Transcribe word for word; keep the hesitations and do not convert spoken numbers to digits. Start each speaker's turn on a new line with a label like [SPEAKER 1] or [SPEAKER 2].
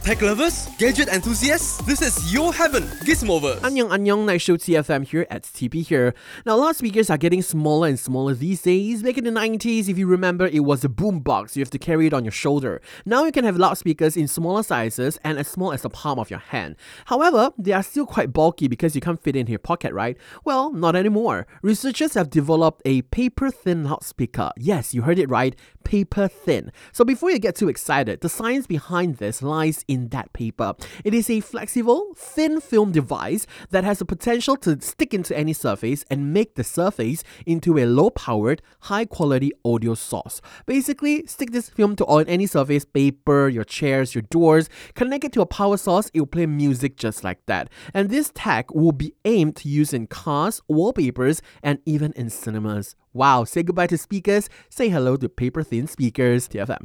[SPEAKER 1] Tech lovers, gadget enthusiasts, this is your heaven, Gizmoverse.
[SPEAKER 2] Annyeong annyeong, Night Show T F M here at T P here. Now, loudspeakers are getting smaller and smaller these days. Back in the nineties, if you remember, it was a boombox. You have to carry it on your shoulder. Now you can have loudspeakers in smaller sizes and as small as the palm of your hand. However, they are still quite bulky because you can't fit it in your pocket, right? Well, not anymore. Researchers have developed a paper-thin loudspeaker. Yes, you heard it right, paper-thin. So before you get too excited, the science behind this lies in that paper. It is a flexible, thin film device that has the potential to stick into any surface and make the surface into a low-powered, high-quality audio source. Basically, stick this film to on any surface, paper, your chairs, your doors, connect it to a power source, it will play music just like that. And this tech will be aimed to use in cars, wallpapers, and even in cinemas. Wow, say goodbye to speakers, say hello to paper-thin speakers. T F M.